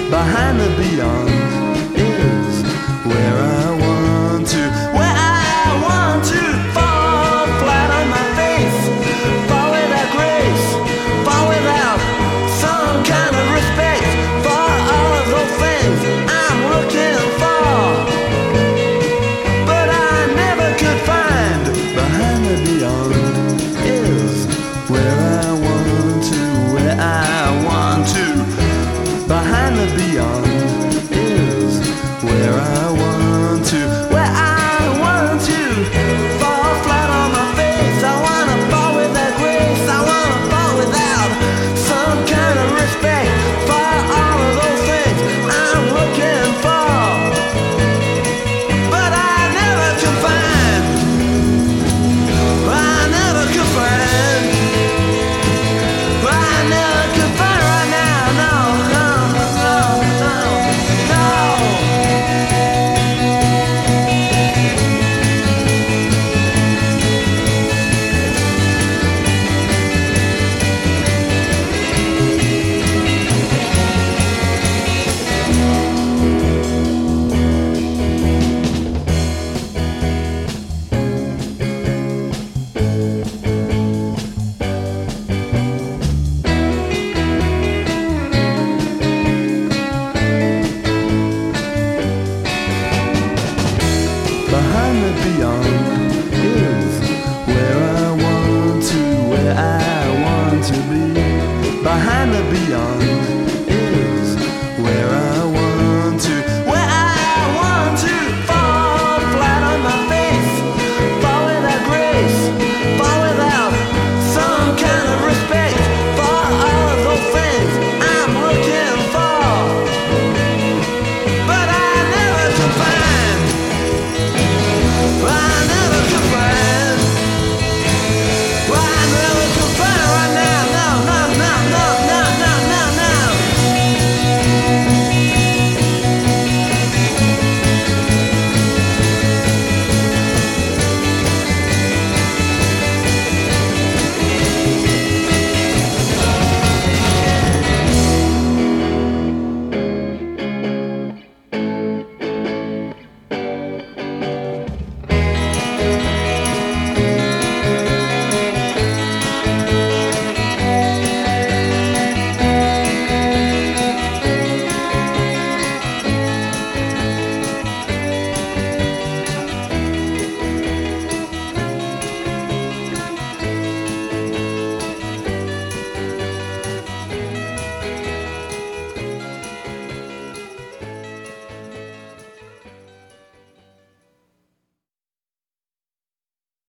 behind the beyond is where I want to, where I want to fall flat on my face, fall without grace, fall without some kind of respect for all of those things I'm looking for, but I never could find. Behind the beyond is where I want to, where I want to. Behind the beyond is where I want to, where I want to fall flat on my face. I wanna fall without grace, I wanna fall without some kind of respect for all of those things I'm looking for, but I never could find, I never could find, I never could find right now, no, no, no, no, no. Behind the beyond is where I want to, where I want to be. Behind the beyond is where